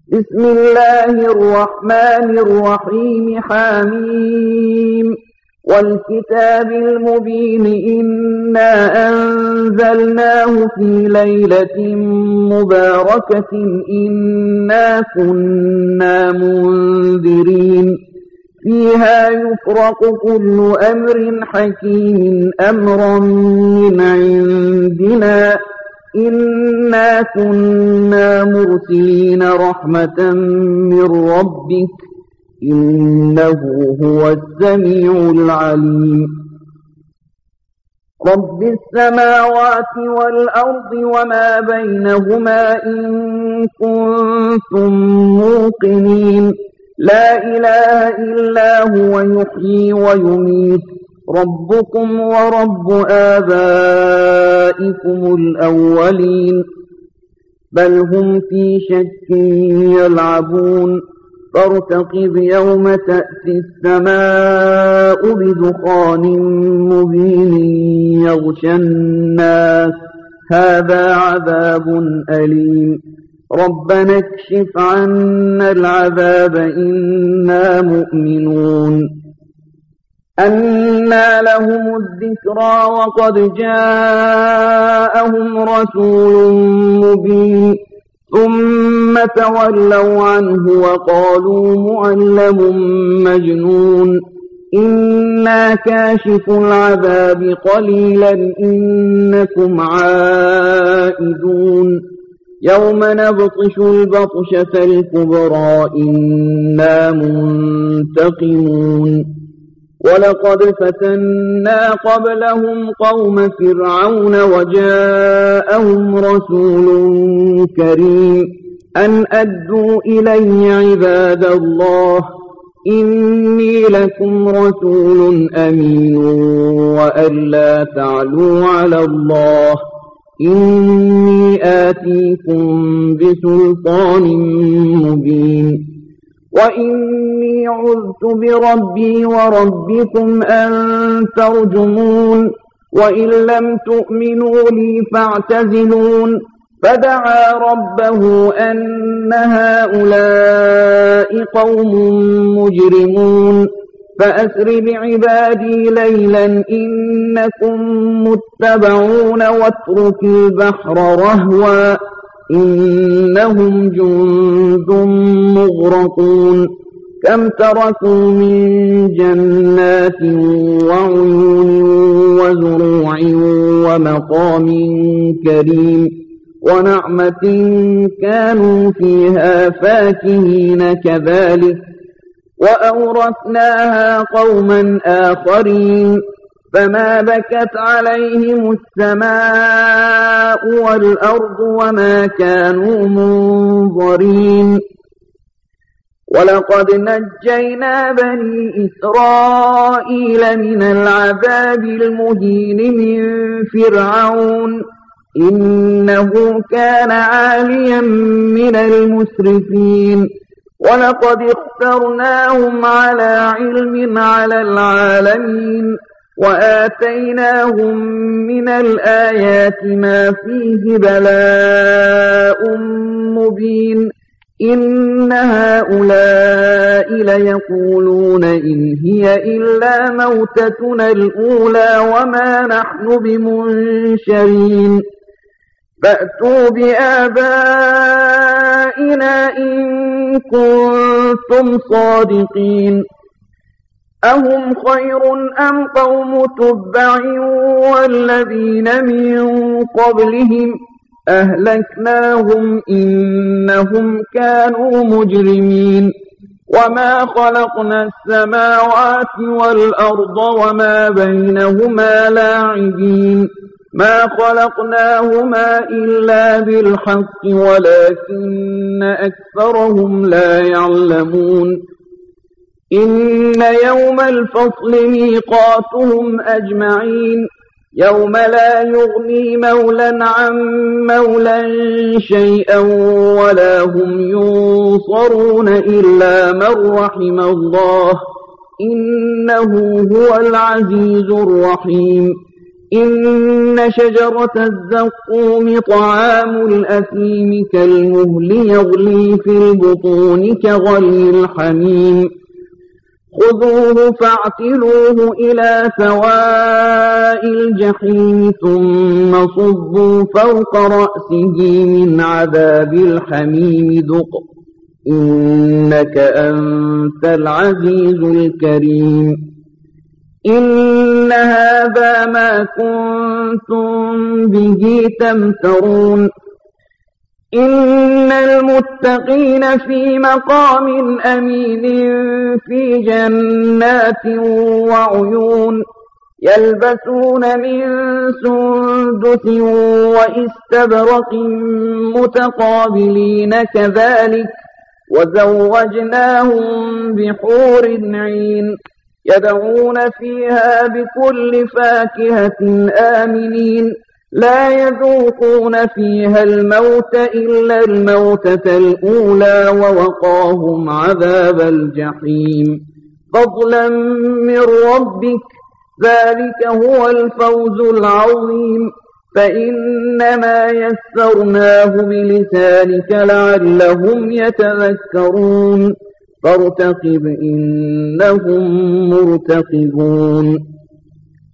بسم الله الرحمن الرحيم حميم والكتاب المبين إنا أنزلناه في ليلة مباركة إنا كنا منذرين فيها يفرق كل أمر حكيم أمرا من عندنا إنا كنا مرسلين رحمة من ربك إنه هو السميع العليم رب السماوات والأرض وما بينهما إن كنتم موقنين لا إله إلا هو يحيي ويميت ربكم ورب آبائكم الأولين بل هم في شك يلعبون فارتقب يوم تأتي السماء بدخان مبين يغشى الناس هذا عذاب أليم ربنا اكشف عنا العذاب إنا مؤمنون أنى لهم الذكرى وقد جاءهم رسول مبين ثم تولوا عنه وقالوا معلم مجنون إنا كاشف العذاب قليلا إنكم عائدون يوم نبطش البطشة الكبرى إنا منتقمون ولقد فتنا قبلهم قوم فرعون وجاءهم رسول كريم أن أدوا إلي عباد الله إني لكم رسول أمين وأن لا تعلوا على الله إني آتيكم بسلطان مبين وإني عذت بربي وربكم أن ترجمون وإن لم تؤمنوا لي فاعتزلون فدعا ربه أن هؤلاء قوم مجرمون فأسر بعبادي ليلا إنكم متبعون واترك البحر رهوا إنهم جند مغرقون كم تركوا من جنات وعيون وزروع ومقام كريم ونعمة كانوا فيها فاكهين كذلك وأورثناها قوما آخرين فما بكت عليهم السماء والأرض وما كانوا منظرين ولقد نجينا بني إسرائيل من العذاب المهين من فرعون إنه كان عاليا من المسرفين ولقد اخترناهم على علم على العالمين وآتيناهم من الآيات ما فيه بلاء مبين إن هؤلاء ليقولون إن هي إلا موتتنا الأولى وما نحن بمنشرين فأتوا بآبائنا إن كنتم صادقين أهم خير أم قوم تبع والذين من قبلهم أهلكناهم إنهم كانوا مجرمين وما خلقنا السماوات والأرض وما بينهما لاعبين ما خلقناهما إلا بالحق ولكن أكثرهم لا يعلمون إن يوم الفصل ميقاتهم أجمعين يوم لا يغني مولى عن مولى شيئا ولا هم ينصرون إلا من رحم الله إنه هو العزيز الرحيم إن شجرة الزقوم طعام الأثيم كالمهل يغلي في البطون كغلي الحميم خذوه فاعتلوه إلى سواء الجحيم ثم صبوا فوق رأسه من عذاب الحميم ذق إنك أنت العزيز الكريم إن هذا ما كنتم به تمترون إن المتقين في مقام أمين في جنات وعيون يلبسون من سندس وإستبرق متقابلين كذلك وزوجناهم بحور عين يدعون فيها بكل فاكهة آمنين لا يذوقون فيها الموت إلا الموتة الأولى ووقاهم عذاب الجحيم فضلا من ربك ذلك هو الفوز العظيم فإنما يسرناه بلسانك لعلهم يتذكرون فارتقب إنهم مرتقبون